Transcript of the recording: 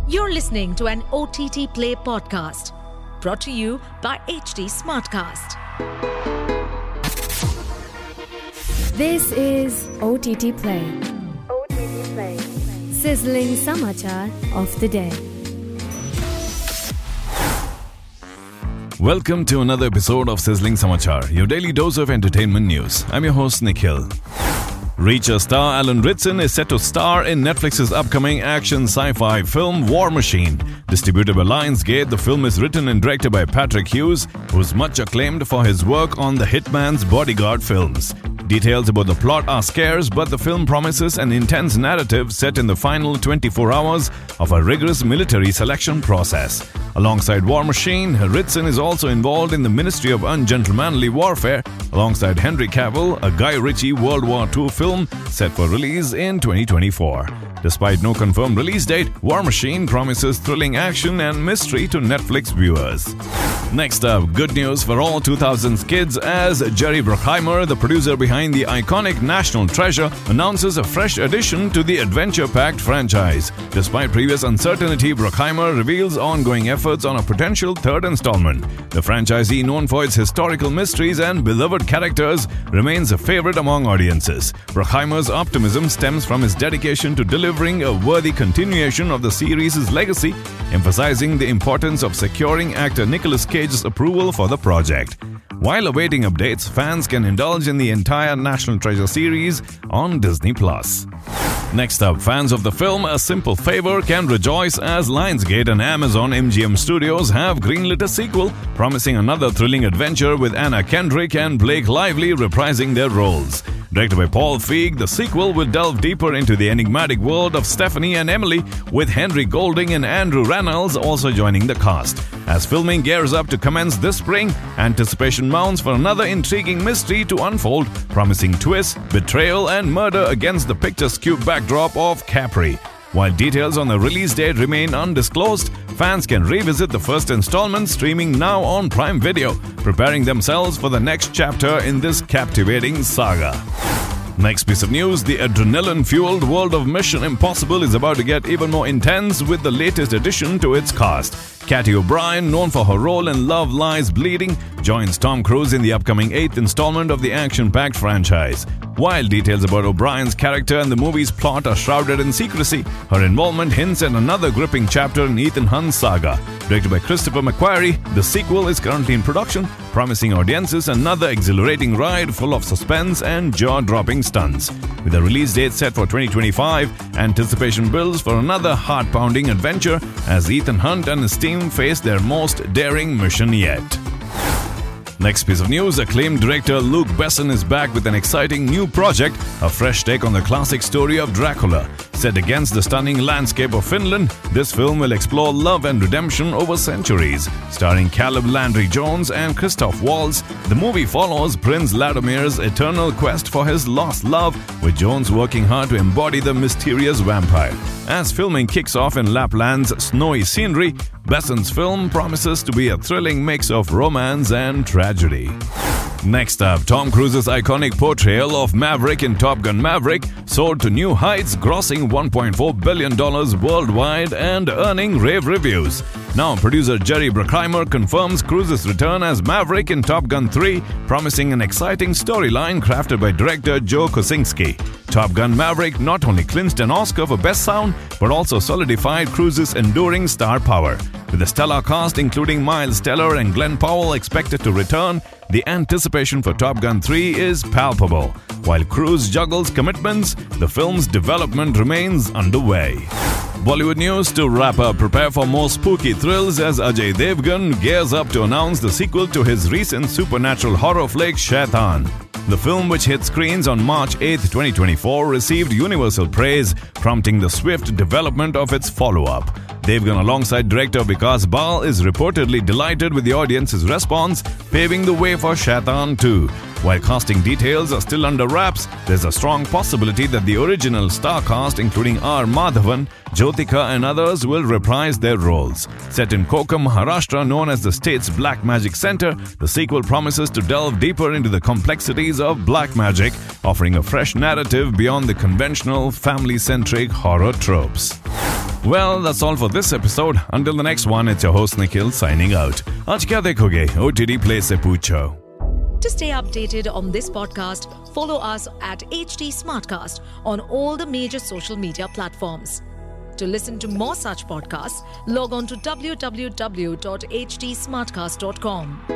You're listening to an OTT Play podcast brought to you by HT Smartcast. This is OTT Play. OTT Play. Sizzling Samachar of the day. Welcome to another episode of Sizzling Samachar, your daily dose of entertainment news. I'm your host Nikhil. Reacher star Alan Ritchson is set to star in Netflix's upcoming action sci-fi film War Machine. Distributed by Lionsgate, the film is written and directed by Patrick Hughes, who's much acclaimed for his work on the Hitman's Bodyguard films. Details about the plot are scarce, but the film promises an intense narrative set in the final 24 hours of a rigorous military selection process. Alongside War Machine, Ritchson is also involved in the Ministry of Ungentlemanly Warfare, alongside Henry Cavill, a Guy Ritchie World War II film set for release in 2024. Despite no confirmed release date, War Machine promises thrilling action and mystery to Netflix viewers. Next up, good news for all 2000s kids as Jerry Bruckheimer, the producer behind the iconic National Treasure, announces a fresh addition to the adventure-packed franchise. Despite previous uncertainty, Bruckheimer reveals ongoing efforts on a potential third installment. The franchisee, known for its historical mysteries and beloved characters, remains a favorite among audiences. Bruckheimer's optimism stems from his dedication to delivering a worthy continuation of the series' legacy, emphasizing the importance of securing actor Nicolas Cage's approval for the project. While awaiting updates, fans can indulge in the entire National Treasure series on Disney+. Next up, fans of the film A Simple Favor can rejoice as Lionsgate and Amazon MGM Studios have greenlit a sequel, promising another thrilling adventure with Anna Kendrick and Blake Lively reprising their roles. Directed by Paul Feig, the sequel will delve deeper into the enigmatic world of Stephanie and Emily, with Henry Golding and Andrew Rannells also joining the cast. As filming gears up to commence this spring, anticipation mounts for another intriguing mystery to unfold, promising twists, betrayal, and murder against the picturesque backdrop of Capri. While details on the release date remain undisclosed, fans can revisit the first installment streaming now on Prime Video, preparing themselves for the next chapter in this captivating saga. Next piece of news, the adrenaline-fueled world of Mission Impossible is about to get even more intense with the latest addition to its cast. Katy O'Brien, known for her role in Love Lies Bleeding, joins Tom Cruise in the upcoming 8th installment of the action-packed franchise. While details about O'Brien's character and the movie's plot are shrouded in secrecy, her involvement hints at another gripping chapter in Ethan Hunt's saga. Directed by Christopher McQuarrie, the sequel is currently in production, promising audiences another exhilarating ride full of suspense and jaw-dropping stunts. With a release date set for 2025, anticipation builds for another heart-pounding adventure as Ethan Hunt and his team face their most daring mission yet. Next piece of news, acclaimed director Luc Besson is back with an exciting new project, a fresh take on the classic story of Dracula. Set against the stunning landscape of Finland, this film will explore love and redemption over centuries. Starring Caleb Landry Jones and Christoph Waltz, the movie follows Prince Ladomir's eternal quest for his lost love, with Jones working hard to embody the mysterious vampire. As filming kicks off in Lapland's snowy scenery, Besson's film promises to be a thrilling mix of romance and tragedy. Next up, Tom Cruise's iconic portrayal of Maverick in Top Gun Maverick soared to new heights, grossing $1.4 billion worldwide and earning rave reviews. Now, producer Jerry Bruckheimer confirms Cruise's return as Maverick in Top Gun 3, promising an exciting storyline crafted by director Joe Kosinski. Top Gun Maverick not only clinched an Oscar for Best Sound, but also solidified Cruise's enduring star power. With a stellar cast including Miles Teller and Glenn Powell expected to return, the anticipation for Top Gun 3 is palpable. While Cruise juggles commitments, the film's development remains underway. Bollywood news to wrap up. Prepare for more spooky thrills as Ajay Devgan gears up to announce the sequel to his recent supernatural horror flick Shaitan. The film, which hit screens on March 8, 2024, received universal praise, prompting the swift development of its follow-up. Devgan, alongside director Vikas Baal, is reportedly delighted with the audience's response, paving the way for Shaitan 2. While casting details are still under wraps, there's a strong possibility that the original star cast, including R. Madhavan, Jyotika and others, will reprise their roles. Set in Kokam, Maharashtra, known as the state's Black Magic Center, the sequel promises to delve deeper into the complexities of black magic, offering a fresh narrative beyond the conventional family-centric horror tropes. Well, that's all for this episode. Until the next one, it's your host Nikhil signing out. Aaj kya dekhoge? OTT Play se poocho. To stay updated on this podcast, follow us at HT Smartcast on all the major social media platforms. To listen to more such podcasts, log on to www.htsmartcast.com.